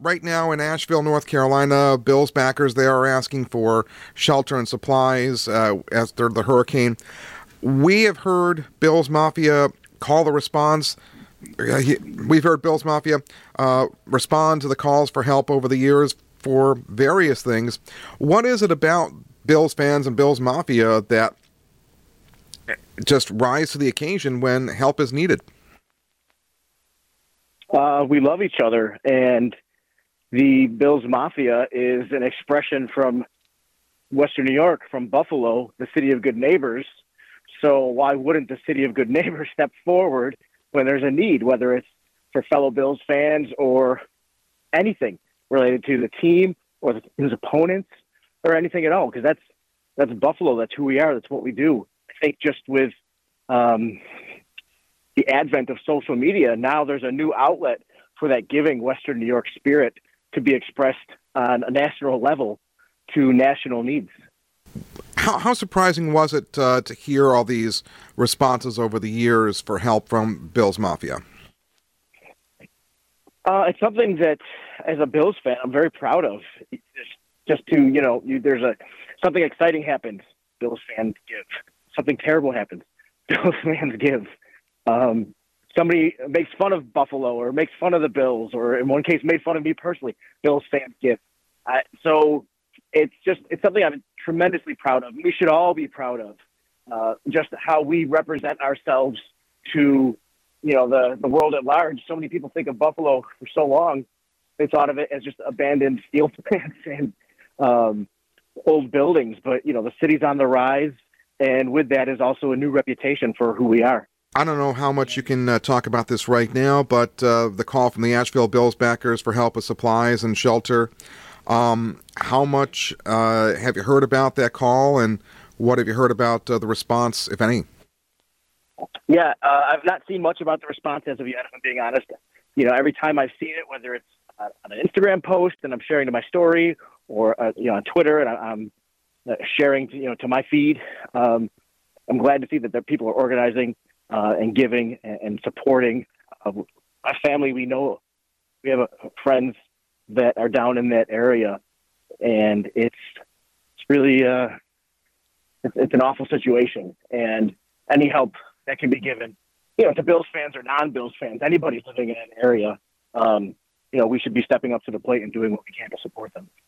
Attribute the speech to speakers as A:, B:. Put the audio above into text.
A: right now in Asheville, North Carolina, Bills backers, they are asking for shelter and supplies after the hurricane. We have heard Bills Mafia call the response. We've heard Bills Mafia respond to the calls for help over the years for various things. What is it about Bills fans and Bills Mafia that just rise to the occasion when help is needed?
B: We love each other, and the Bills Mafia is an expression from Western New York, from Buffalo, the city of good neighbors. So why wouldn't the city of good neighbors step forward when there's a need, whether it's for fellow Bills fans or anything related to the team or the team's opponents or anything at all? Because that's Buffalo. That's who we are. That's what we do. I think just with the advent of social media, now there's a new outlet for that giving Western New York spirit to be expressed on a national level to national needs.
A: How surprising was it to hear all these responses over the years for help from Bills Mafia?
B: It's something that, as a Bills fan, I'm very proud of. Just to, there's something exciting happens, Bills fans give. Something terrible happens, Bills fans give. Somebody makes fun of Buffalo or makes fun of the Bills, or in one case made fun of me personally, Bills fans give. So it's something I'm tremendously proud of. We should all be proud of just how we represent ourselves to, the world at large. So many people think of Buffalo for so long. They thought of it as just abandoned steel plants and old buildings. But, the city's on the rise. And with that is also a new reputation for who we are.
A: I don't know how much you can talk about this right now, but the call from the Asheville Bills backers for help with supplies and shelter. How much have you heard about that call, and what have you heard about the response, if any?
B: Yeah, I've not seen much about the response as of yet, if I'm being honest. Every time I've seen it, whether it's on an Instagram post and I'm sharing to my story, or on Twitter and I'm sharing to my feed, I'm glad to see that people are organizing and giving and supporting. My family, we have friends that are down in that area, and it's really it's an awful situation. And any help that can be given, to Bills fans or non-Bills fans, anybody living in an area, we should be stepping up to the plate and doing what we can to support them.